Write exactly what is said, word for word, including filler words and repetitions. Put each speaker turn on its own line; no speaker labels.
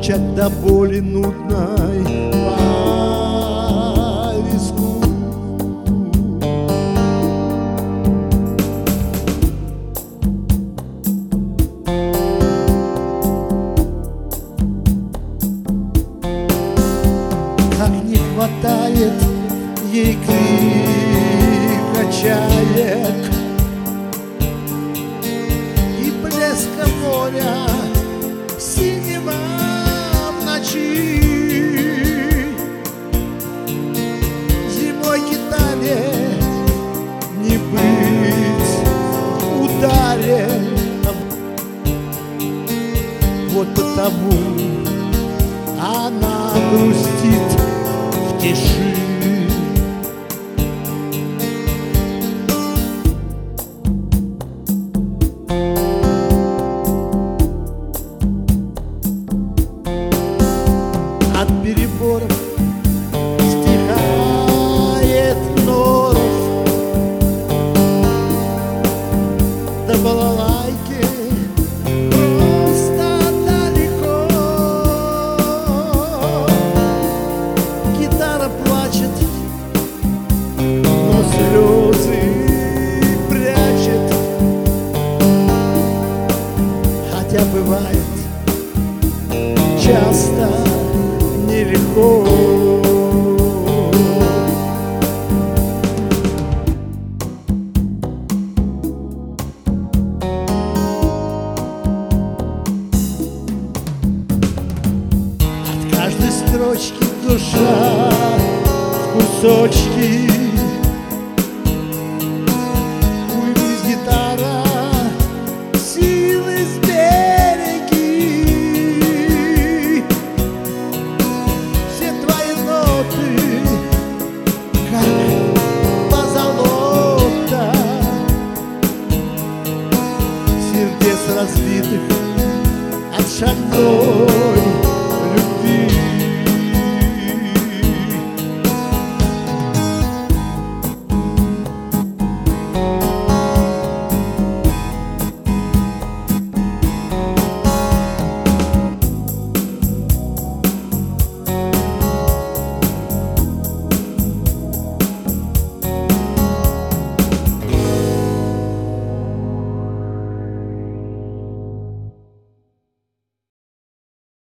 стучат до боли нудной по виску. Как не хватает ей крика чаек и блеска моря синего в ночи. Зимой гитаре не быть в ударе. Вот потому она грустит в тиши. От переборов стихает норов, до балалайки просто далеко. Гитара плачет, но слезы прячет, хотя бывает часто нелегко. От каждой строчки душа в кусочки. Уймись, гитара, силы сбереги. Все твои ноты, как позолота, сердец разбитых от шальной любви.